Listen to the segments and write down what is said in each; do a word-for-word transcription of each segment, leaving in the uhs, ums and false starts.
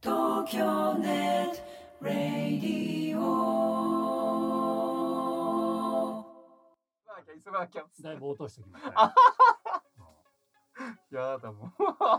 東京ネットラディオ。 急がなきゃ。 だいぶ落としてきました、ね。 やだもん。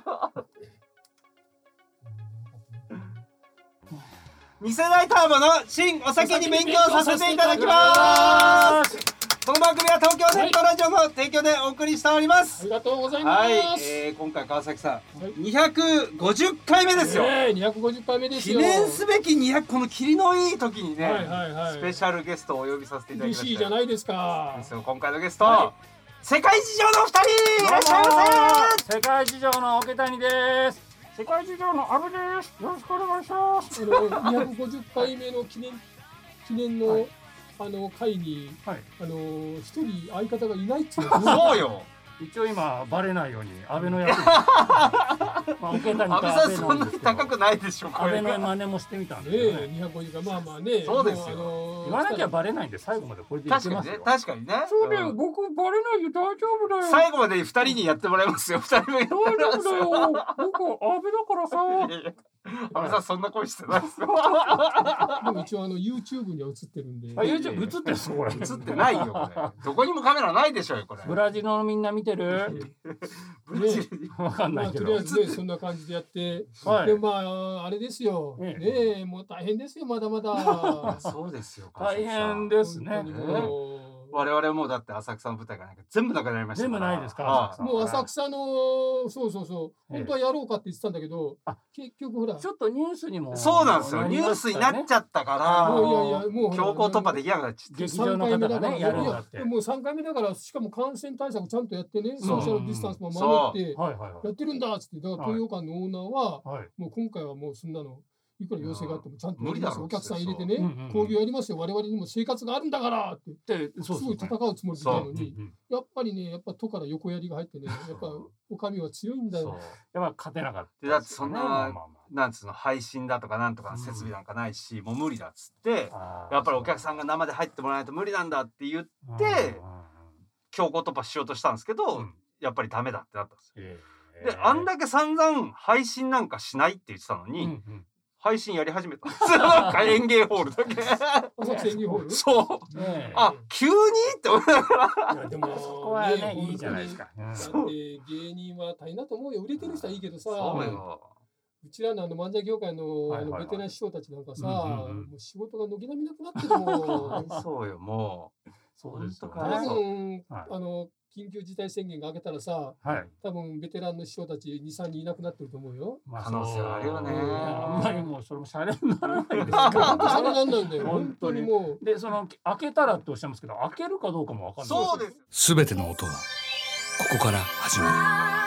二世代ターボの新お酒に勉強させていただきます。この番組は東京ネットラジオの提供でお送りしております。 ありがとうございます。 はい、えー、今回川崎さん、はい、にひゃくごじゅっかいめですよ。 えー、にひゃくごじゅっかいめですよ。 記念すべきにひゃく、この霧のいい時にね、 はいはいはい、 スペシャルゲストをお呼びさせていただきました。 嬉しいじゃないですか。 ですよ、今回のゲスト、はい、世界事情のお二人、いらっしゃいませ。 世界事情の桶谷です。世界事情の阿部です。よろしくお願いします。 あのにひゃくごじゅっかいめの記念記念の、はい、あの会に、はい、あの一人相方がいないっていうの。 そうよ。 一応今バレないように安倍の役に、まあ、桶谷と安倍さんそんなに高くないでしょ。 安倍の真似もしてみたんで、ね、 ね、にひゃくごじゅっかい、まあまあね。 そうですよ。 あの言わなきゃバレないんで最後までこれでいけますよ。 確かにね。確かにね。 そうだよ、僕バレないよ、大丈夫だよ。 最後まで二人にやってもらいますよ。二人目。 大丈夫だよ。僕安倍だからさ。 安倍さんそんな声してないですよ。 でも一応あの YouTube には映ってるんで。 あ、YouTube 映ってるこれ。 映ってないよこれ。どこにもカメラないでしょうよこれ。 ブラジルのみんな見てる？ ブラジルわかんないけど。 とりあえずねそんな感じでやって、でまああれですよ。ねえもう大変ですよまだまだ。 そうですよ。 大変ですね。 我々もだって浅草の舞台がなんか全部なくなりました。 全部ないですか。 もう浅草のそうそうそう本当はやろうかって言ってたんだけど、結局ほらちょっとニュースにもそうなんですよ。ニュースになっちゃったからもういやいやもう強行突破できなくなっちゃって劇場の方がねやるんだって。 もうさんかいめだからしかも感染対策ちゃんとやってねソーシャルディスタンスも守ってやってるんだっつってだから東洋館のオーナーはもう今回はもうそんなの。いくら要請があってもちゃんとやりますお客さん入れてね興行やりますよ我々にも生活があるんだからって言ってすごい戦うつもりでいたのにやっぱりねやっぱ都から横やりが入ってねやっぱお上は強いんだよ。 やっぱ勝てなかった。 だってそんななんつうの配信だとかなんとか設備なんかないしもう無理だっつってやっぱりお客さんが生で入ってもらわないと無理なんだって言って強行突破しようとしたんですけどやっぱりダメだってなったんですよ。であんだけ散々配信なんかしないって言ってたのに配信やり始めたんですよ。なんか演芸ホールだけ。 演芸ホール？ そう。あ、急にって思いながら。 いやでもそこはねいいじゃないですか。 だって芸人は大変だと思うよ。売れてる人はいいけどさ。うちらのあの漫才業界のあのベテラン師匠たちなんかさ、もう仕事が軒並みなくなってるもん。 そうよもう。 そうですか。 多分あの。緊急事態宣言が明けたらさ、はい、多分ベテランの師匠たちに、さんにんいなくなってると思うよ。 まあ、可能性はあるよね。 あんまりもうそれもシャレにならないですか。 シャレなんなんだよ。本当にもう。で、その開けたらっておっしゃいますけど、開けるかどうかもわかんない。 そうです。 すべての音はここから始まる。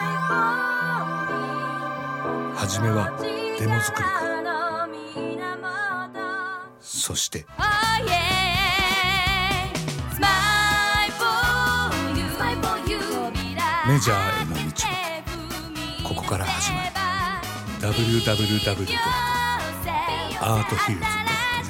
始めはデモ作りか。そして。メジャーへの道はここから始まる。 ダブリューダブリューダブリュー ドットアートヒルズ ドット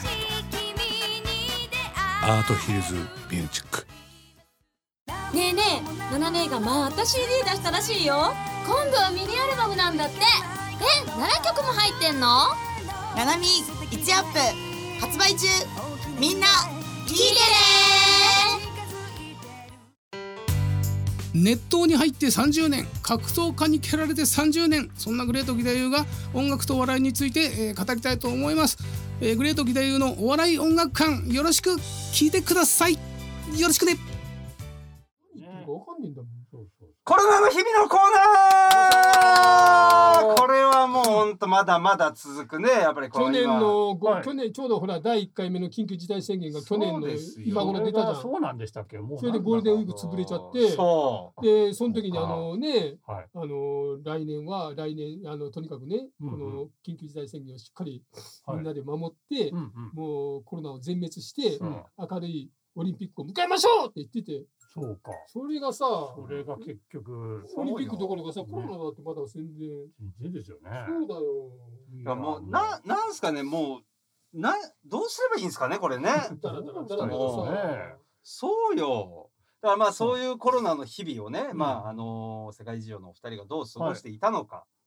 ネット アートヒルズミュージック。 ねえねえ、ナナ姉がまた シーディー 出したらしいよ。今度はミニアルバムなんだって。え、ななきょくも入ってんの？ ナナミいちアップ発売中。みんな聞いてね。 熱湯に入ってさんじゅうねん、格闘家に蹴られてさんじゅうねん、そんなグレート義太夫が音楽とお笑いについて、えー、語りたいと思います、えー、グレート義太夫のお笑い音楽館、よろしく聞いてください。よろしくね。 コロナの日々のコーナー。これはもうほんとまだまだ続くね。やっぱりこ去年の、はい、去年ちょうどほらだいいっかいめの緊急事態宣言が去年の今頃出たじゃん。 そうなんでしたっけ。もうそれでゴールデンウィーク潰れちゃって、そうでその時にあのね、はい、あの来年は来年あのとにかくね、うんうん、この緊急事態宣言をしっかりみんなで守って、はい、もうコロナを全滅して、うん、明るいオリンピックを迎えましょうって言ってて。 そうか。 それがさ、 それが結局オリンピックどころかさ、コロナだってまだ全然全然ですよね。 そうだよ。 いやもうななんすかね、もうなどうすればいいんですかねこれね。そうよ。だからまあそういうコロナの日々をね、まああの世界事情のお二人がどう過ごしていたのか。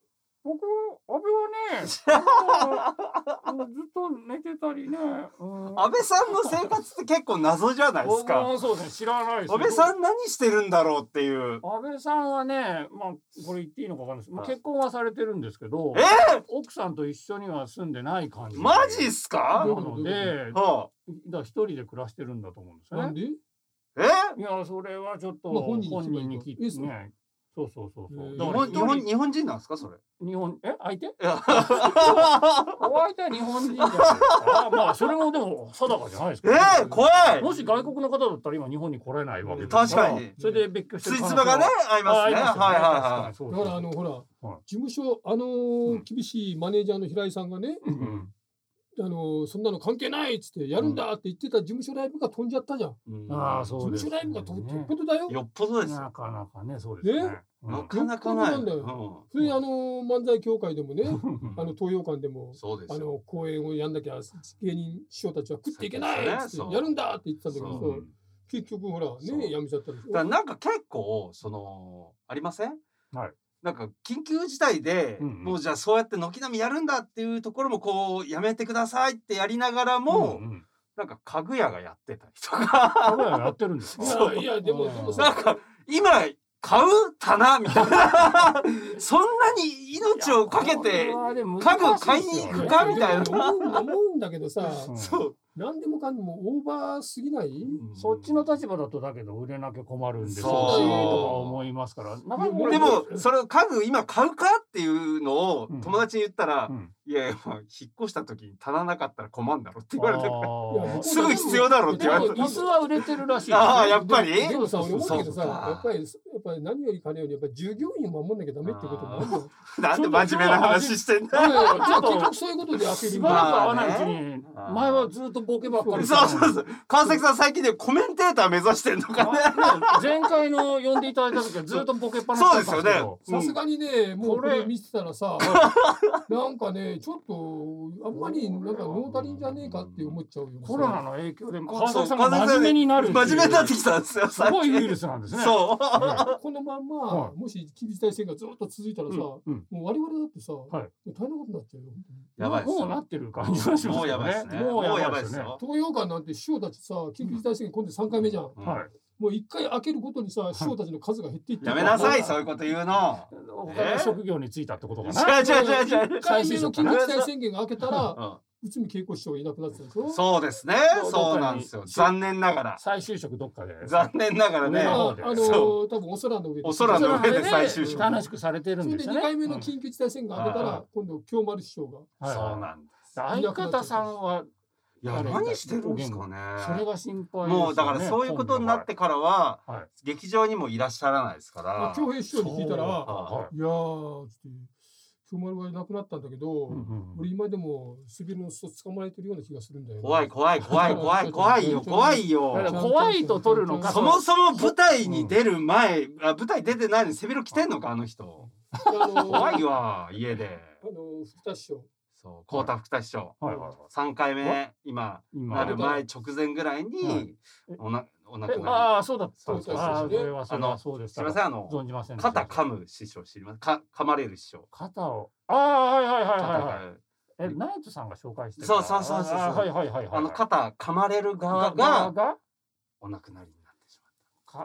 僕安倍はねずっと寝てたりね、 うん、安倍さんの生活って結構謎じゃないですか。 そうですね、知らないです。 安倍さん何してるんだろうっていう。 安倍さんはね、まあこれ言っていいのかわかんないです、まあ、結婚はされてるんですけど、 えー、 奥さんと一緒には住んでない感じ。 マジっすか？ なので、はあ、だ一人で暮らしてるんだと思うんですよね。 なんで？ え？ いや、それはちょっと本人に聞いてね。そうそうそうそう。 日本日本日本人なんですかそれ？ 日本え相手？お相手は日本人じゃないですか。まあそれもでも定かじゃないですか。 えー、怖い。 もし外国の方だったら今日本に来れないわけですから。 確かに。 それで別居してる。 ついつまがね合いますね。はいはいはい。 だからあのほら事務所あの厳しいマネージャーの平井さんがね。あのそんなの関係ないっつってやるんだって言ってた事務所ライブが飛んじゃったじゃん。 ああ、そうです。事務所ライブが飛ぶってよっぽどだよ。 よっぽどです。 なかなかね、そうですね。 なかなかない。 それであの漫才協会でもね、あの東洋館でもあの公演をやんなきゃ芸人師匠たちは食っていけないっつってやるんだって言ってたんだけど、結局ほらねやめちゃったんですよ。 なんか結構そのありません？ はい。 なんか緊急事態で、うんうん、もうじゃあそうやって軒並みやるんだっていうところもこうやめてくださいってやりながらも、うんうん、なんか家具屋がやってたりとか家具屋やってるんですか？ そういやでもでもなんか今買う棚みたいなそんなに命をかけて家具買いに行くかみたいな思うんだけどさ、うん、そう何でもかんでもオーバーすぎない？ うん、そっちの立場だとだけど売れなきゃ困るんでしょうしとか思いますから。 でもそれ家具今買うかっていうのを友達に言ったら、うん、いやいや引っ越した時に棚なかったら困るんだろって言われてからすぐ必要だろって言われて。 椅子は売れてるらしい。 ああやっぱり。 でもさ俺思うけどさやっぱりやっぱり何よりかねよりやっぱり従業員を守んなきゃダメってこともあるの。 なんで真面目な話してんだ。 じゃあ結局そういうことで開ける。 しばらく会わないうちに前はずっとボケばっかり。 そうそうそう。川崎さん最近でコメンテーター目指してんのかね。 前回の呼んでいただいた時はずっとボケっぱなしだったんですけど。 さすがにねもうこれ見てたらさなんかねちょっとあんまりなんかノータリンじゃねえかって思っちゃうよ。 コロナの影響で川崎さんが真面目になる。 真面目になってきたんですよ。 すごいウイルスなんですね。 そう。 このまんまもし緊急事態宣言がずっと続いたらさもう我々だってさ大変なことになっちゃうよ。 やばい。 もうなってる感じがしますよね。 もうやばいですね。 東洋館なんて師匠たちさ緊急事態宣言今度さんかいめじゃん。はい。もう一回開けるごとにさ師匠たちの数が減っていって。 やめなさいそういうこと言うの。 他の職業に就いたってことかな。 違う違う違う違う。 いっかいめの緊急事態宣言が開けたら内海恵子師匠がいなくなってたでしょ。 そうですね。そうなんですよ。残念ながら。 再就職どっかで。 残念ながらね。 あの多分お空の上で。 お空の上で再就職。 楽しくされてるんですよね。 それでにかいめの緊急事態宣言が開けたら今度京丸師匠が。 そうなんです。 相方さんはいや何してるんですかね。 それが心配。 もうだからそういうことになってからは劇場にもいらっしゃらないですから。 京平師匠に聞いたら、いやーつって京丸がいなくなったんだけど、俺今でも背広の裾捕まえてるような気がするんだよ。 怖い怖い怖い怖い怖いよ怖いよ。 怖いと取るのか。 そもそも舞台に出る前、あ舞台出てないのに背広着てんのかあの人。怖いわ家で。 あの福田師匠。 そう幸田福田師匠さんかいめ今なる前直前ぐらいにおなお亡くなり。 ああそうだったんですか。 あのすみませんあの肩噛む師匠知りますか。噛まれる師匠。 肩をああはいはいはいはい。えナイトさんが紹介してそうそうそうそうはいはいはいあの肩噛まれる側がお亡くなりになってしまった。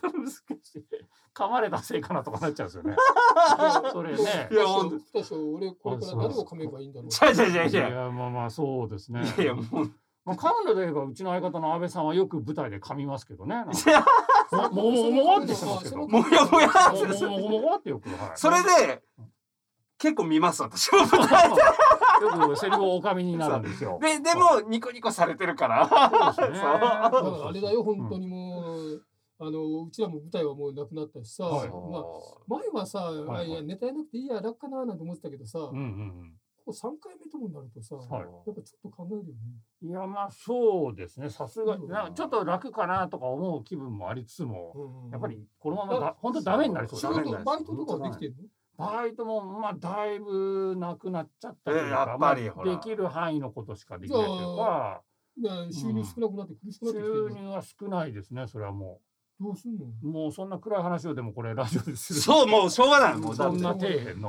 難しい。噛まれたせいかなとかなっちゃうんですよね。それね。 いや本当俺これから何を噛めばいいんだろう。 違う違う違う違う。 いやまあまあそうですね。 いやもう。 まあ噛んだといえばうちの相方の安倍さんはよく舞台で噛みますけどね。ももももわってしてますけど。 もやもやもももわってよく。 それで結構見ます私も舞台で。 よくセリフをお噛みになるんですよ。 ででもニコニコされてるから。 そうですね。あれだよ本当にもう。あのうちらも舞台はもうなくなったしさ、はい、まあ、前はさ、はい、いやネタやなくていいや楽かななんて思ってたけどさ、うんうんうん、ここさんかいめともになるとさ、はい、やっぱちょっと考えるよね。 いやまあそうですねさすがにちょっと楽かなとか思う気分もありつつも、うんうん、やっぱりこのままだ本当ダメになりそう。 仕事バイトとかはできてるの？バイトもまあだいぶなくなっちゃったりとか、 やっぱりほらできる範囲のことしかできないというか、 収入少なくなって苦しくなってきてる。 収入は少ないですねそれはもう。 どうすんの？ もうそんな暗い話をでもこれラジオでする。 そうもうしょうがないもうそんな底辺の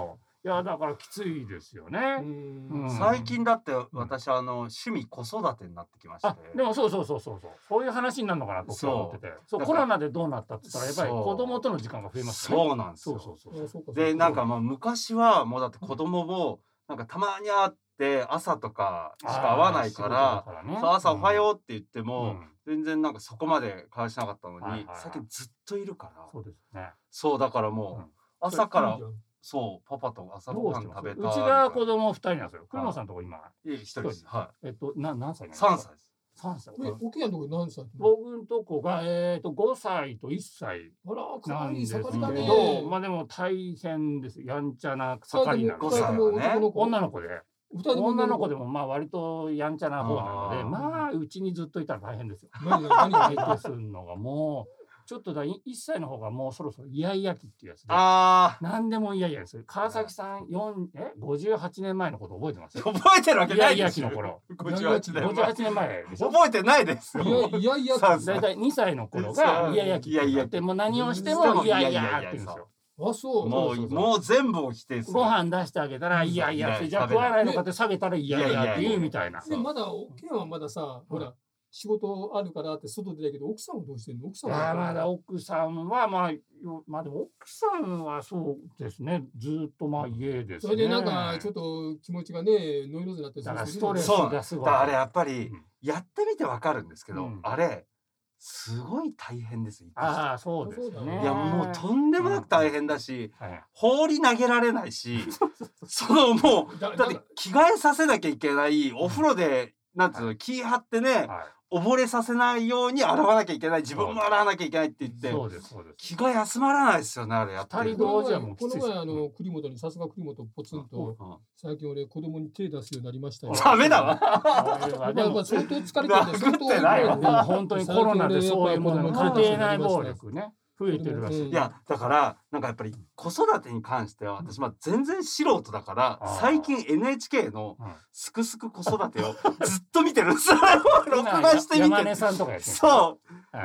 いやだからきついですよね。 最近だって私あの趣味子育てになってきまして。 でもそうそうそうそうそうそういう話になるのかなと思ってて、そうコロナでどうなったって言ったらやっぱり子供との時間が増えますね。 そうなんですよ。そうそうそう。でなんかまあ昔はもうだって子供もなんかたまに会って朝とかしか会わないから、そう朝おはようって言っても全然なんかそこまで会話しなかったのに、最近ずっといるから。 そうですね。 そうだからもう朝からそうパパと朝ごはん食べた。 うちが子供二人なんですよ。黒野さんとこ今一人です。はい。 えっとな何歳？ 三歳です。 三歳。 おきやんとこ何歳？ 僕んとこがえっと五歳と一歳なんですけど、まあでも大変です。やんちゃな盛りなんで。女の子で。女の子でもまあ割とやんちゃな方なので、まあうちにずっといたら大変ですよ。何が相手するのがもう。ちょっとだいっさいの方がもうそろそろイヤイヤ期っていうやつで、あ何でもイヤイヤです。川崎さん四えごじゅうはちねんまえのこと覚えてます？ 覚えてるわけないですよ。 イヤイヤ期の頃。 ごじゅうはちねんまえ。 ごじゅうはちねんまえでしょ。 覚えてないですよ。 イヤイヤ期。 だいたいにさいの頃がイヤイヤ期ってもう何をしてもイヤイヤって言うんですよ。 あそうもうもう全部を否定する。 ご飯出してあげたらいやいやって、じゃあ食わないのかって下げたらいやいやって言うみたいな。 でまだおけんはまださほら。仕事あるからって外出たけど奥さんはどうしてんの？奥さんはまだ奥さんはまあまあでも奥さんはそうですねずっとまあ家ですね。 それでなんかちょっと気持ちがねノイローゼになってだからストレスがすごい。あれやっぱりやってみてわかるんですけど、あれすごい大変です。 ああそうですね。 いやもうとんでもなく大変だし、放り投げられないし、そのもうだって着替えさせなきゃいけないお風呂でなんていうの気張ってね。溺れさせないように洗わなきゃいけない、自分も洗わなきゃいけないって言って気が休まらないですよね。あれやっぱりこの前あの栗本にさすが栗本ポツンと最近俺子供に手出すようになりましたよ。 ダメだわ。 でも相当疲れてる。相当ないよ。でも本当にコロナでそういうものの家庭内暴力ね。増えてるらしい。 いやだからなんかやっぱり子育てに関しては私まあ全然素人だから最近 エヌエイチケー のすくすく子育てをずっと見てるんです。録画して見て。そう。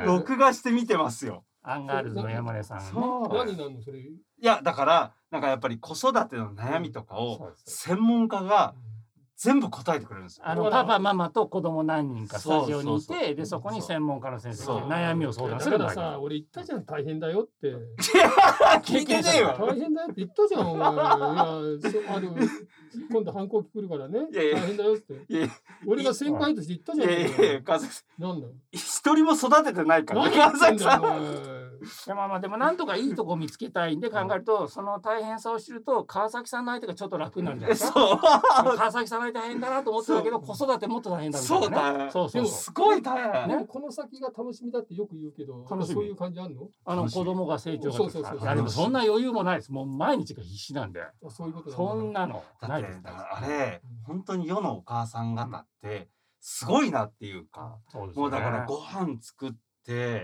録画して見てますよ。 アンガールズの山根さん。 何なのそれ。いやだからなんかやっぱり子育ての悩みとかを専門家が全部答えてくれるんですよ。 あのパパママと子供何人かスタジオにいて、でそこに専門家の先生が悩みを相談する。 だからさ、俺言ったじゃん大変だよって。 聞いてねえわ。 大変だよって言ったじゃんお前。いやあの今度反抗期来るからね。大変だよって。俺が先輩として言ったじゃん。いやいや川崎さん。なんだ。 一人も育ててないから。川崎さん。 いやまあまあでもなんとかいいとこ見つけたいんで考えると、その大変さを知ると川崎さんの相手がちょっと楽になるんじゃないですか。川崎さんの相手大変だなと思ってたけど子育てもっと大変だみたいな。 そうだ。 そうそう。 すごい大変。 でもこの先が楽しみだってよく言うけど、そういう感じあるの？ あの子供が成長ができた。いやでもそんな余裕もないです。もう毎日が必死なんで。 そういうこと。 そんなのないです。 あれ本当に世のお母さん方ってすごいなっていうか、もうだからご飯作って。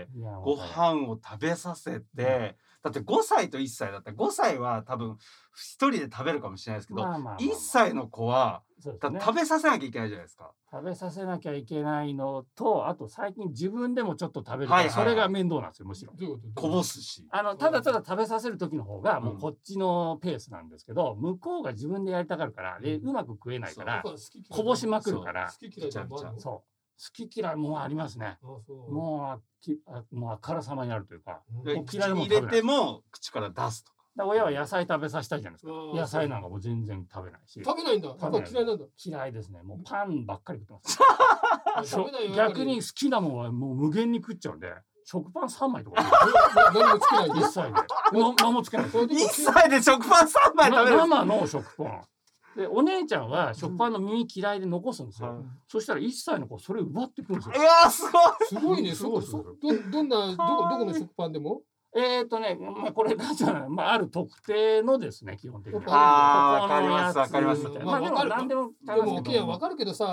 ご飯を食べさせて、だってごさいといっさいだったらごさいは多分一人で食べるかもしれないですけど、いっさいの子は食べさせなきゃいけないじゃないですか。 食べさせなきゃいけないのと、あと最近自分でもちょっと食べるから、それが面倒なんですよ。むしろこぼすし、 あのただただ食べさせる時の方がもうこっちのペースなんですけど、向こうが自分でやりたがるからでうまく食えないからこぼしまくるから。そう好き嫌いもありますね。もうきあもうあからさまにあるというか、 口に入れても口から出すとか。 だ親は野菜食べさせたいじゃないですか。野菜なんかもう全然食べないし。 食べないんだ。嫌いなんだ。 嫌いですね。もうパンばっかり食ってます。逆に好きなもんはもう無限に食っちゃうんで。食パン三枚とか。 何もつけないで。 一歳で。何もつけない。 一歳で食パン三枚食べる。 生の食パン。でお姉ちゃんは食パンの耳嫌いで残すんですよ。うん、そしたらいっさいの子それ奪ってくるんですよ。 いやすごい。 すごいね。すごい。どどんなどこどこの食パンでも？ えっとね、まあこれなんじゃない、まあある特定のですね基本的に。 ああわかりますわかります。 まあでも何でもでもオケやわかるけどさ。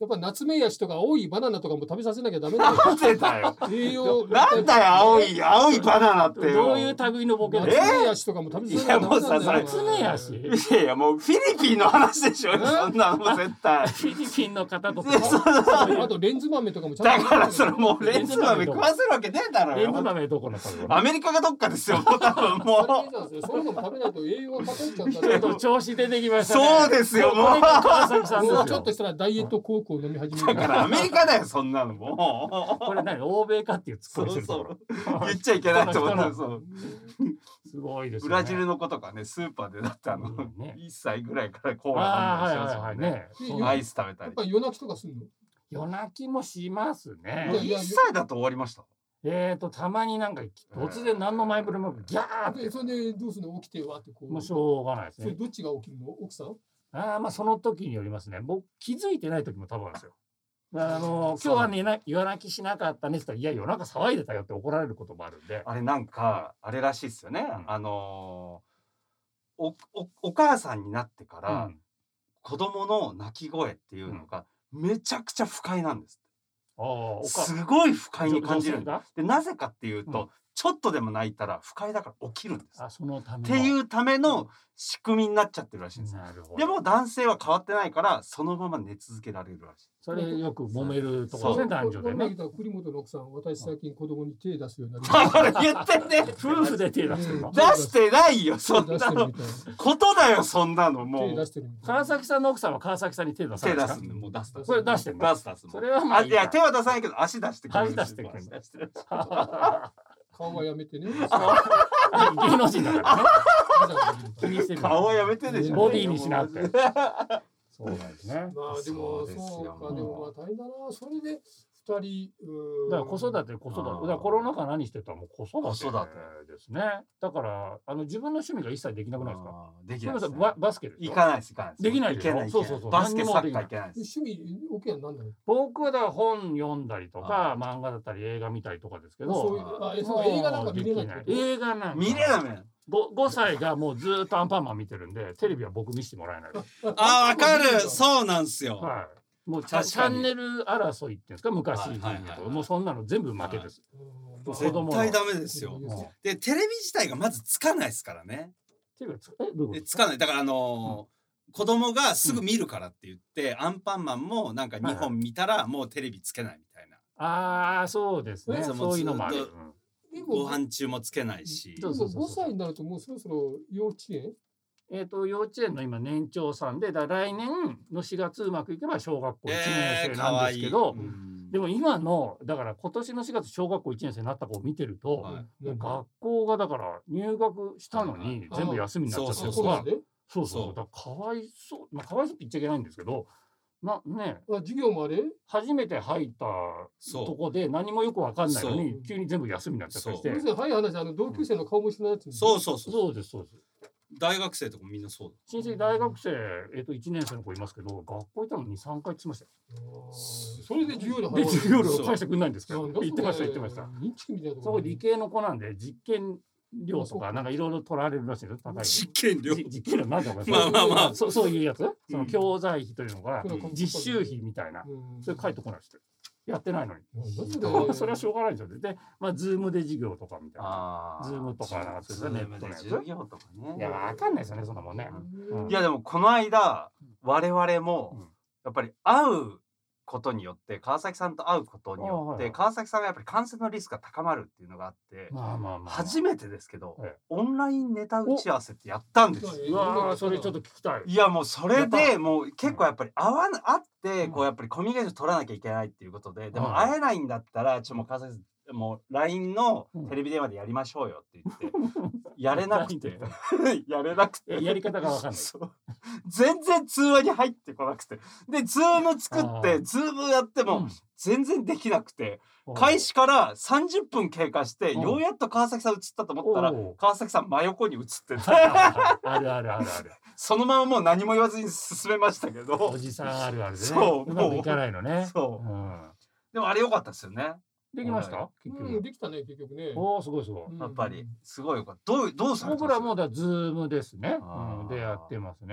やっぱ夏目ヤシとか青いバナナとかも食べさせなきゃダメだよ。 なんでだよ。 栄養。 なんだよ青い青いバナナって。 どういう類のボケ？ 夏目ヤシとかも食べさせなきゃダメなんだよ。 夏目ヤシ。 いやいやもうフィリピンの話でしょ。そんなの絶対。 フィリピンの方とか。 あとレンズ豆とかもちゃんと。 だからそれもうレンズ豆食わせるわけねえだろよ。 レンズ豆どこの食べ？ アメリカがどっかですよ。多分もう。 そういうのも食べないと栄養が偏っちゃうんだね。 ちょっと調子出てきましたね。 そうですよもう。 川崎さんですよ。 もうちょっとしたらダイエットコークを飲み始める。 だからアメリカだよそんなのもう。これ何欧米かっていうツッコミしてるところ。 言っちゃいけないと思ったそう。 すごいですね。 ブラジルの子とかねスーパーでだってあのいっさいぐらいからコーラ飲んだりしますもんね。アイス食べたり。 やっぱり夜泣きとかするの？ 夜泣きもしますね。 いっさいだと終わりました。 えーとたまになんか突然何の前触れもギャーって。 それでどうするの？起きてわってこう。 もうしょうがないですね。 それどっちが起きるの？奥さん？ ああまあその時によりますね。僕気づいてない時も多分あるんですよ。あの今日はね夜泣きしなかったねって言ったらいや夜中騒いでたよって怒られることもあるんで。 あれなんかあれらしいですよね。あのおおお母さんになってから子供の泣き声っていうのがめちゃくちゃ不快なんです。すごい不快に感じるんだ。でなぜかっていうと、うん、ちょっとでも泣いたら不快だから起きるんです。 あそのためっていうための仕組みになっちゃってるらしいんです。でも男性は変わってないからそのまま寝続けられるらしい。 それよく揉めるところですね男女でね。 栗本の奥さん私最近子供に手出すようになりました。 言ってね。 夫婦で手出してるの？ 出してないよそんなの。ことだよそんなのもう。 川崎さんの奥さんは川崎さんに手出す。 手出すもう出す。 これ出してる。 出す出す。 それはまあいや手は出さないけど足出してくる。 足出してくる。 顔はやめてね。 芸能人だからね。 顔はやめてでしょ。 ボディにしなって。そうなんですね。 まあでもそうかでもまあ大変だな。それで二人だから子育て子育てだからコロナ禍何してたらもう子育てですね。だからあの自分の趣味が一切できなくないですか？ できないです。 バスケで行かないです行かないです。 できないでしょ。そうそうそう。 バスケサッカー行けないです。趣味オケは何だろう？ 僕はだから本読んだりとか漫画だったり映画見たりとかですけど。 そういう映画なんか見れない。 映画なんか見れない。 ごさいがもうずっとアンパンマン見てるんでテレビは僕見せてもらえない。 あわかる。そうなんですよ。 はい。もうチャンネル争いっていうんですか昔もうそんなの全部負けです。 絶対ダメですよ。でテレビ自体がまずつかないですからね。 テレビつかない。だからあの子供がすぐ見るからって言ってアンパンマンもなんかにほん見たらもうテレビつけないみたいな。 ああそうですね。そういうのもある。 ご飯中もつけないし。 ごさいになるともうそろそろ幼稚園？ えーと幼稚園の今年長さんでだ来年のしがつうまくいけば小学校いちねん生なんですけど、でも今のだから今年のしがつ小学校いちねん生になった子を見てると、はい、学校がだから入学したのに全部休みになっちゃってるから、そうそうだからかわいそう、まあかわいそうって言っちゃいけないんですけど。なね、 授業もあれ初めて入ったとこで何もよく分かんないのに急に全部休みになっちゃったりして。 はい話あの同級生の顔も知らないやつ。 そうそうそう。 そうですそうです。 大学生とかみんなそうだ。 親戚大学生えっといちねん生の子いますけど学校行ったのにさんかいって言ってましたよ。 それで授業料で授業料返してくれないんですけど言ってました言ってました。そこ理系の子なんで実験量とかなんかいろいろ取られるらしいです。高い実験量実験量なんだかまあまあまあそそういうやつその教材費というのが実習費みたいなそれ書いてこないです。やってないのにそれはしょうがないですよね。でまあズームで授業とかみたいなズームとかなんかそういうネットのやつ授業とかね。 いやわかんないですよねそんなもんね。 いやでもこの間我々もやっぱり会うことによって川崎さんと会うことによって川崎さんがやっぱり感染のリスクが高まるっていうのがあって初めてですけどオンラインネタ打ち合わせってやったんですよ。 うわそれちょっと聞きたい。 いやもうそれでもう結構やっぱり会わ会ってこうやっぱりコミュニケーション取らなきゃいけないっていうことででも会えないんだったらちょっともう川崎さんもう ライン のテレビ電話でやりましょうよって言ってやれなくてやれなくてやり方が分かんない全然通話に入ってこなくてでズーム作ってズームやっても全然できなくて開始からさんじゅっぷん経過してようやっと川崎さん映ったと思ったら川崎さん真横に映っててあるあるあるあるそのままもう何も言わずに進めましたけどおじさんあるあるでねそううまくいかないのね。 そうでもあれ良かったですよね。 できました？ 結局できたね結局ね。 おおすごいすごい。 やっぱりすごいよかった。どうどうされた？ 僕らもだズームですね。でやってますね。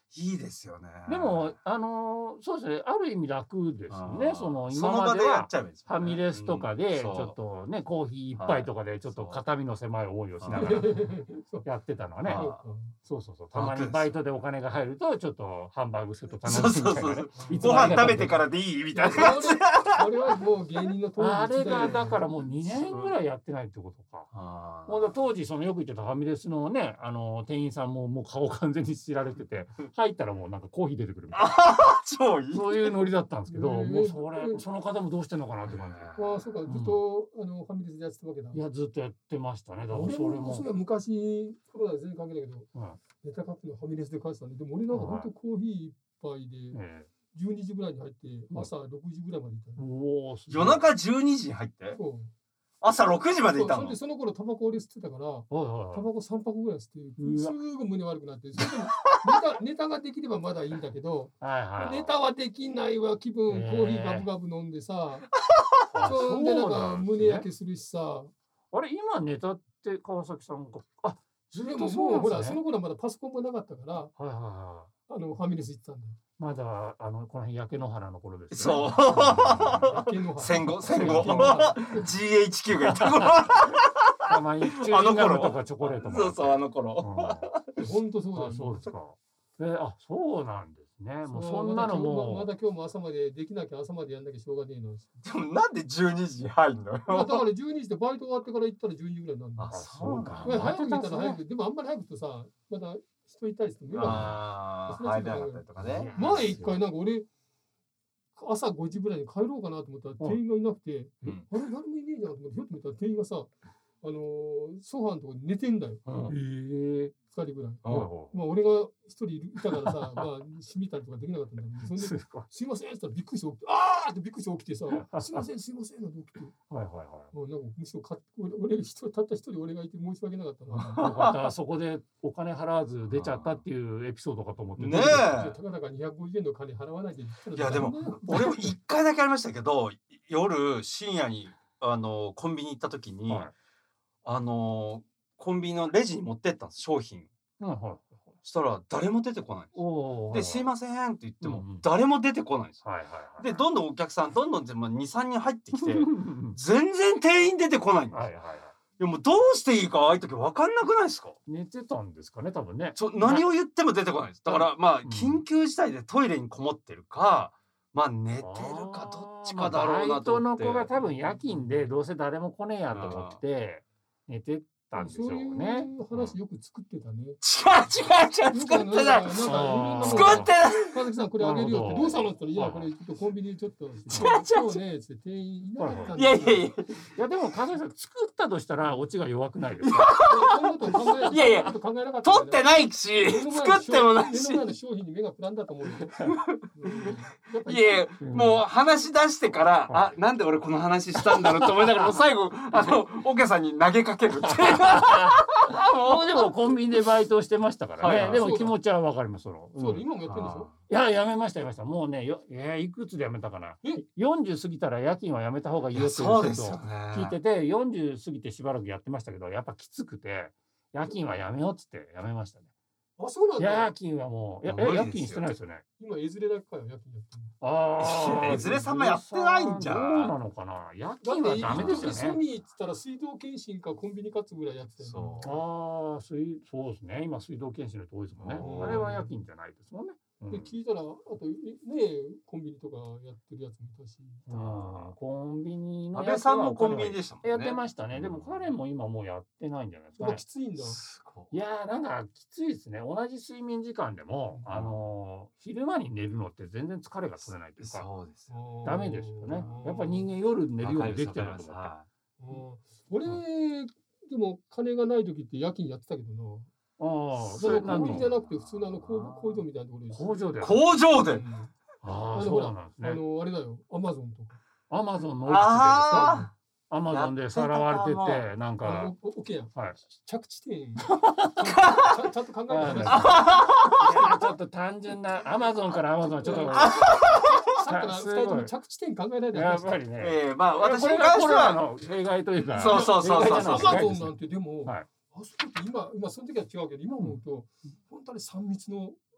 いいですよね。 でもあのー、そうですね、ある意味楽ですよね。その今まではファミレスとかでちょっとね、コーヒー一杯とかでちょっと肩身の狭い思いをしながらやってたのはね。そうそうそう。たまにバイトでお金が入るとちょっとハンバーグセット頼んでみたいなね。 ご飯食べてからでいいみたいな感じ。 あれはもう芸人の当時。 あれがだからもうにねんぐらいやってないってことか。もう当時そのよく言ってたファミレスのね、あの店員さんももう顔完全に知られてて、入ったらもうなんかコーヒー出てくるみたいな。超いい。そういうノリだったんですけど、もうそれその方もどうしてんのかなって感じ。 ああ、そうか、ずっとあのファミレスでやってたわけだ。 いや、ずっとやってましたね。だからそれも。 それは昔コロナで全然関係ないけど、ネタカップのファミレスで返したんで、でも俺なんか本当コーヒー一杯でじゅうにじぐらいに入って朝ろくじぐらいまでいた。 夜中じゅうにじに入って？朝ろくじまでいたの。 その頃タバコ俺吸ってたから、タバコさんぱくぐらい吸ってすぐ胸悪くなって、それでもネタネタができればまだいいんだけど、ネタはできないわ。気分コーヒーガブガブ飲んでさ、そんでなんか胸焼けするしさ。 あれ今ネタって川崎さんが、あ、 ずっともうほらその頃はまだパソコンもなかったから、あのファミレス行ってたんだよ。 まだあのこの辺焼け野原の頃です。 そう。戦後戦後 ジーエイチキュー がいた頃。 たまにチューニングガムとかチョコレートも。 そうそうあの頃。 本当そうだ。 そうですか。え、あ、そうなんですね。もうそんなのもまだ今日も朝までできなきゃ朝までやんなきゃしょうがねえの。 でもなんでじゅうにじに入んのよ。 だからじゅうにじでバイト終わってから行ったらじゅうにじぐらいになるんだ。 あ、そうか。 早く行ったら早く。でもあんまり早くとさ、まだ人いたりしてもああ、入れなかったりとかね。 前一回なんか俺朝ごじぐらいに帰ろうかなと思ったら店員がいなくて、あれ誰もいねえじゃんと思ってひょっと見たら店員がさ、あのソファーのところに寝てんだよ。へえ。ふたりぐらい。まあ俺が一人いたからさ、まあしみたりとかできなかったんだけど、そんですいませんって言ったらびっくりして起きて、あーってびっくりして起きてさ、すいませんすいませんって起きて。はいはいはい。もうなんかむしろか俺一人たった一人俺がいて申し訳なかったな。 よかったそこでお金払わず出ちゃったっていうエピソードかと思って。 ねえ。 たかだかにひゃくごじゅうえんの金払わないで。いやでも俺も一回だけありましたけど、夜深夜にあのコンビニ行った時に。あのー、コンビニのレジに持ってったんです商品、うんはい、そしたら誰も出てこないんです。で、すいませんって言っても誰も出てこないんです、はいはいはい、でどんどんお客さんどんどんにさんにん入ってきて全然店員出てこないんです、はいはいはい、でもどうしていいかああいう時分かんなくないですか。 寝てたんですかね多分ね。 ちょ何を言っても出てこないです。だからまあ緊急事態でトイレにこもってるか、まあ寝てるかどっちかだろうなと思って。 バイトの子が多分夜勤でどうせ誰も来ねえやと思って寝てたんでしょうね。 そういう話よく作ってたね。違う違う違う作ってない。作ってない。 川崎さんこれあげるよってどうしたのって言ったらいやこれちょっとコンビニちょっと今日ねって店員いなかったんで。 いやいやいやいやでも川崎さん作ったとしたらオチが弱くないですか。 いやいや取ってないし作ってもないし。 目の前の商品に目がくらんだと思うよ。 いやもう話し出してからあなんで俺この話したんだろうと思いながら最後あのオケさんに投げかけるって。 もうでもコンビニでバイトしてましたからね。はい、でも気持ちはわかります。その。 そう、今もやってるんでしょ。 いややめましたやめました。もうねよえいくつでやめたかな。よんじゅう過ぎたら夜勤はやめた方がいいよっていうことを聞いてて、よんじゅう過ぎてしばらくやってましたけど、やっぱきつくて夜勤はやめようっつってやめましたね。 あ、そうなんだ。 夜勤はもう、いや夜勤してないですよね。 今エズレだけかよ夜勤やってる。 ああ、エズレさんもやってないんじゃん。 どうなのかな。夜勤はダメですよね。 ソニーっつったら水道検診かコンビニかつぐらいやってたよ。 そう。ああ、水そうですね。今水道検診の人多いですもんね。あれは夜勤じゃないですもんね。 で聞いたらあとねコンビニとかやってるやつもいたし。 コンビニの安倍さんもコンビニでしたもんね。 やってましたね。でも彼も今もうやってないんじゃないですかね。 きついんだ。 いやーなんかきついですね。同じ睡眠時間でも、うん、あのー、昼間に寝るのって全然疲れが取れないというか、そうですよダメですよね。やっぱり人間夜寝るようにできてると思って。 俺でも金がない時って夜勤やってたけどな。ああ、それコンビニじゃなくて普通のあの工場みたいなところで。 工場で。 工場で。 ああ、そうなんですね。 あのあれだよ、アマゾンとか。 アマゾンのオフィスですか。アマゾンでさらわれててなんかオッケーや。はい。着地点。ちゃんと考えてない。 ちょっと単純なアマゾンからアマゾンちょっと。 さっきのふたりとも着地点考えないで。 やっぱりね。 ええまあ私に関してはの弊害というか。 そうそうそうそう。 アマゾンなんてでもあそこって今今その時は違うけど今思うと本当にさん密の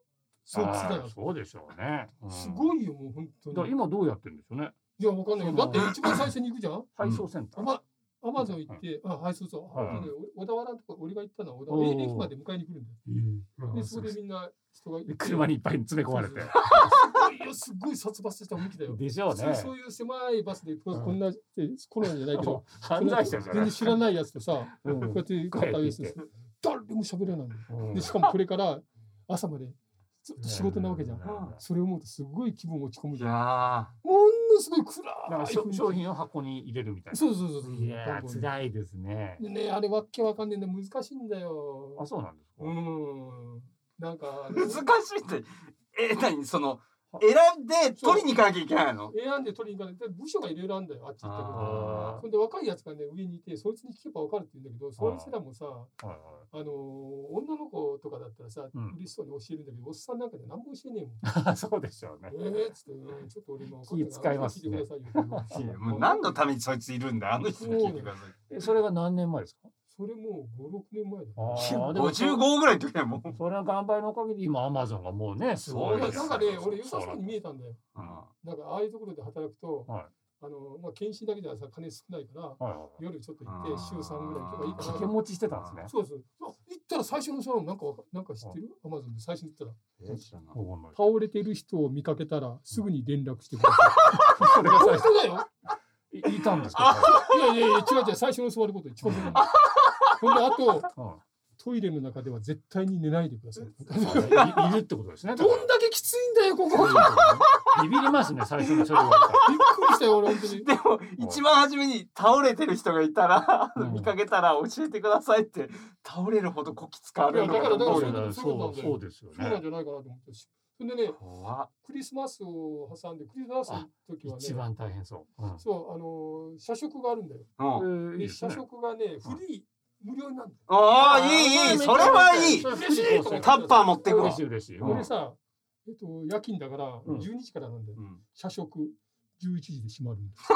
そっちだよ。 そうでしょうね。 すごいよもう本当に。 だ今どうやってるんでしょうね。 いやわかんないけど、だって一番最初に行くじゃん。 配送センター。 アマゾン行って、あ、はい、そうそう。小田原とか俺が行ったのは小田原駅まで迎えに来るんだよ。で、そこでみんな人が車にいっぱい詰め込まれて。 すごいよ、すごい殺伐した雰囲気だよ。 でしょうね。 そういう狭いバスでこんなコロナじゃないけど、 犯罪者じゃない。 全然知らないやつとさ、こうやって肩上げて誰も喋らないの。で、しかもこれから朝までずっと仕事なわけじゃん。それを思うとすごい気分落ち込むじゃん。ものすごい暗い商品を箱に入れるみたいな。 そうそうそう。 いや辛いですね。 でね、あれわけわかんないんで難しいんだよ。 あ、そうなんですか。 うん。なんか難しいって、え、何その選んで取りに行かなきゃいけないの？ 選んで取りに行かない。部署がいろいろあるんだよ、あっち行ったけど。そんで若いやつがね上にいて、そいつに聞けばわかるって言うんだけど、そいつらもさ、あの女の子とかだったらさ、嬉しそうに教えるんだけど、おっさんなんかで何も教えねえもん。 そうでしょうね。 ええつって、ちょっと俺も気使いますね。 もう何のためにそいついるんだ、あの人に聞いてください。それが何年前ですか？ それもうご、ろくねんまえだ。ごじゅうごぐらいの時だもん。 それの頑張りのおかげで今アマゾンがもうね、すごい。 なんかね、俺良さそうに見えたんだよ。なんかああいうところで働くと、あのまあ検診だけじゃさ金少ないから、夜ちょっと行って週さんぐらい行けばいいかな。 掛け持ちしてたんですね。 そうそう。行ったら最初のそのなんかなんか知ってる？アマゾンで最初に行ったら、倒れてる人を見かけたらすぐに連絡してください。それが最初だよ。 いたんですか？ いやいやいや、違う違う、最初の座ること一番大事。ほんであとトイレの中では絶対に寝ないでください。 いるってことですね。 どんだけきついんだよここ。 ビビりますね、最初のそれは。 びっくりしたよ俺本当に。 でも一番初めに倒れてる人がいたら見かけたら教えてくださいって、倒れるほどこき使われるのか。 だからだからそうですよね。 そうなんじゃないかなと思って。それでね、クリスマスを挟んで、クリスマスの時はね、 一番大変そう。 そう、あの社食があるんだよ。で社食がね、フリー無料になるんだよ。 ああ、いいいい、それはいい。タッパー持ってくる。 嬉しい嬉しい。 俺さ、えっと夜勤だからじゅうにじからなんだよ。社食じゅういちじで閉まるんだ。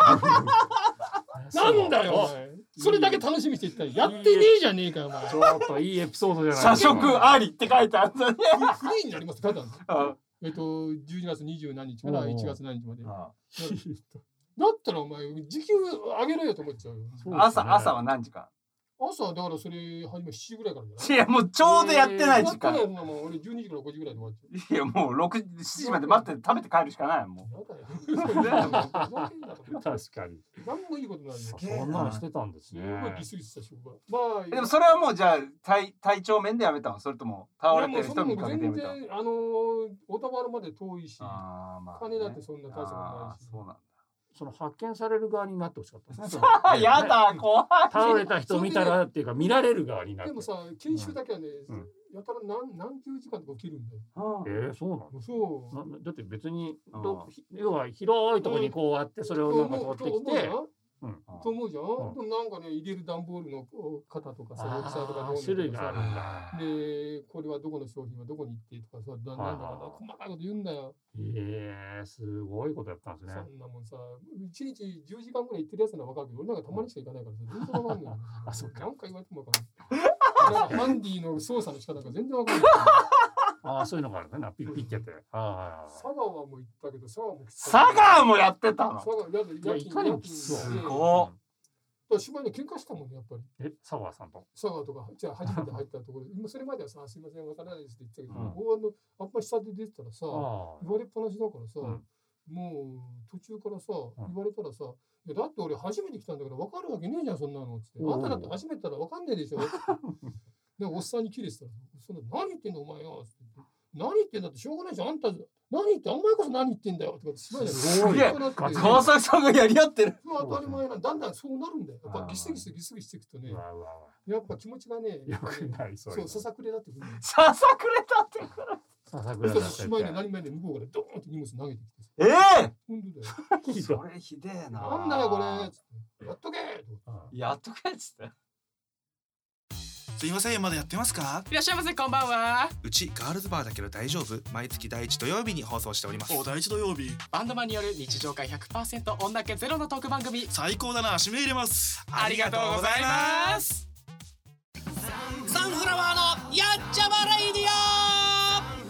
なんだよお前。それだけ楽しみにしていったらやってねえじゃねえかよお前。 ちょっといいエピソードじゃない。 社食ありって書いてあったね。 フリーになりますって書いてあるんです。えっとじゅうにがつにじゅうなんにちからいちがつ何日まで。だったらお前時給上げろよと思っちゃうよ。 朝朝は何時か。 朝だからそれ始めしちじぐらいからじゃない？ いやもうちょうどやってない時間。 俺じゅうにじからごじぐらいで終わっちゃう。 いやもうろくじしちじまで待って食べて帰るしかないもん。 確かに。 何もいいことないよ。 そんなのしてたんですね。 ギスギスした仕事。まあでもそれはもうじゃあ体体調面でやめたの？それとも倒れてる人にかけてやめたの？ 全然あの小田原まで遠いし、金だってそんな大したことないし。 そうなんだ。 その発見される側になってほしかったですね。 やだ怖い。 倒れた人見たらっていうか見られる側になって。 でもさ研修だけはね、やたら何何十時間とか起きるんだよ。 ええそうなの？ そう。 だって別に要は広いところにこうあってそれをなんか取ってきて。 と思うじゃん。なんかね入れる段ボールの型とかさ大きさとか種類があるんだ。 でこれはどこの商品はどこに行ってとかさなんだかな細かいこと言うんだよ。 ええすごいことやったんですね。 そんなもんさ一日じゅうじかんぐらい行ってるやつならわかるけど俺なんかたまにしか行かないからさ全然わかんない。 あそっか。 なんか言われてもわかんない。ハンディの操作の仕方が全然わかんない。 ああそういうのがあるね。ピッピッってやって。ああ。佐川も行ったけど佐川も佐川もやってたの。 佐川やいかにもきつそう。 すごい。しばらく喧嘩したもんねやっぱり。 え佐川さんと。 佐川とかじゃあ初めて入ったところで今それまではさすみませんわからないですって言ってたけど、もうあのあんまり下で出てたらさ言われっぱなしだからさ、もう途中からさ言われたらさ。だって俺初めて来たんだから分かるわけねえじゃんそんなのっつって。あんただって初めてたら分かんねえでしょ。でおっさんにキレてたらその何言ってんのお前よっつって。何言ってんだってしょうがないじゃんあんた何言ってお前こそ何言ってんだよとかしばらくすごい川崎さんがやり合ってる。 当たり前なんだんだんそうなるんだよ。やっぱギスギスギスギスしていくとねやっぱ気持ちがねよくないそうささくれだってくる。 ささくれだってくる。 ささくれだってしまいに何前で向こうからドーンって荷物投げてきて。 ええ。 本当だよ。 それひでえな。 なんだよこれ。やっとけ。 やっとけっつって。 すいませんまだやってますか？ いらっしゃいませこんばんは。 うちガールズバーだけど大丈夫？毎月第一土曜日に放送しております。 お第一土曜日バンドマンによる日常会 ひゃくパーセント 女気ゼロのトーク番組。 最高だな締め入れます。 ありがとうございます。 サンフラワーのやっちゃまレイディオビ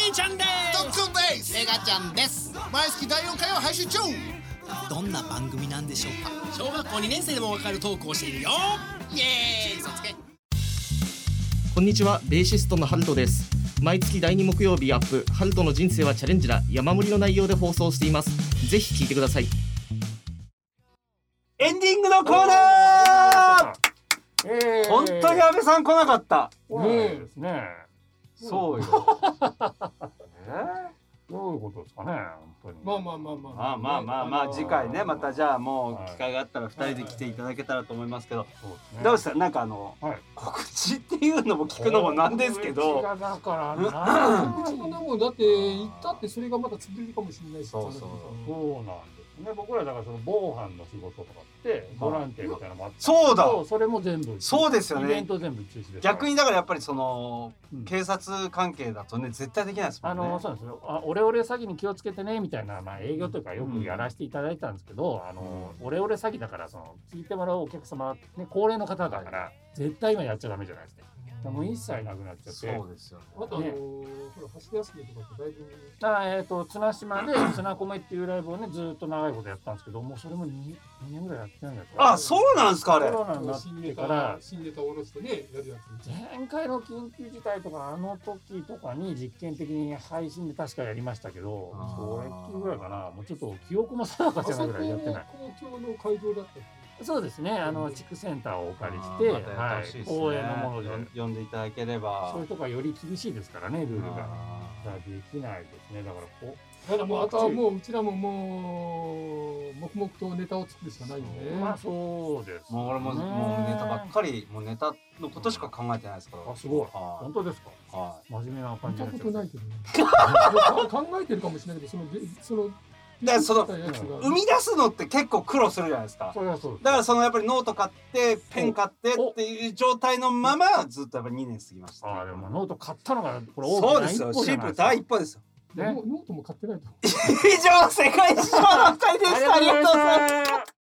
ーちゃんです。 トッツンです。 メガちゃんです。 毎月だいよんかいを配信中。 どんな番組なんでしょうか。小学校にねん生でもわかるトークをしているよ。イエーイ、嘘つけ。 こんにちは、ベーシストのハルトです。毎月だいに木曜日アップ、ハルトの人生はチャレンジだ、山盛りの内容で放送しています。ぜひ聞いてください。 エンディングのコーナー、えー、本当に安倍さん来なかった。 ねえですね。 そうよ。 えーどういうことですかね、本当に。 まあまあまあまあまあまあまあまあ次回ね、またじゃあもう機会があったらふたりで来ていただけたらと思いますけど、どうしたなんかあの告知っていうのも聞くのもなんですけど、 だからな告知もなんもだって言ったってそれがまた続くかもしれないし、 そうそうそうなんですね。僕らだからその防犯の仕事とかってボランティアみたいなのもあって、 そうだ、 それも全部そうですよね。 イベント全部中止です。 逆にだからやっぱりその警察関係だとね絶対できないですもんね。 あのそうですよ。あ、オレオレ詐欺に気をつけてねみたいな、まあ営業というかよくやらせていただいたんですけど、あのオレオレ詐欺だからその聞いてもらうお客様ね、高齢の方だから絶対今やっちゃダメじゃないですか。もう一切なくなっちゃって。 そうですよ。 あとあのー、ほら橋休みとかってだいぶ。 あ、えっと綱島で綱米っていうライブをねずっと長いことやったんですけど、もうそれもにねんぐらいやってないんですか。あ、そうなんですかあれ。 コロナになってから新ネタを下ろしてねやるやつ。 前回の緊急事態とかあの時とかに実験的に配信で確かやりましたけど、それっきりぐらいかな。もうちょっと記憶も定かじゃないぐらいやってない。 公共の会場だった。 そうですね、あの地区センターをお借りして、はい、公営のもので呼んでいただければ、 そういうとこはより厳しいですからね、ルールができないですね。だからこう、 だからもうあとはもううちらももう黙々とネタを作るしかないよね。 まあそうです。 もう俺ももうネタばっかり、もうネタのことしか考えてないですから。 あ、すごい。本当ですか。はい。真面目な感じ。 見たことないけどね。考えてるかもしれないけど、そのそのだからその生み出すのって結構苦労するじゃないですか。だからそのやっぱりノート買ってペン買ってっていう状態のままずっとやっぱりにねん過ぎました。 ああ、でもノート買ったのがこれ大きな一歩じゃないですか。そうですよ。シンプル第一歩ですよ。 ノートも買ってないと。 以上世界史上のふたりでした。ありがとうございます。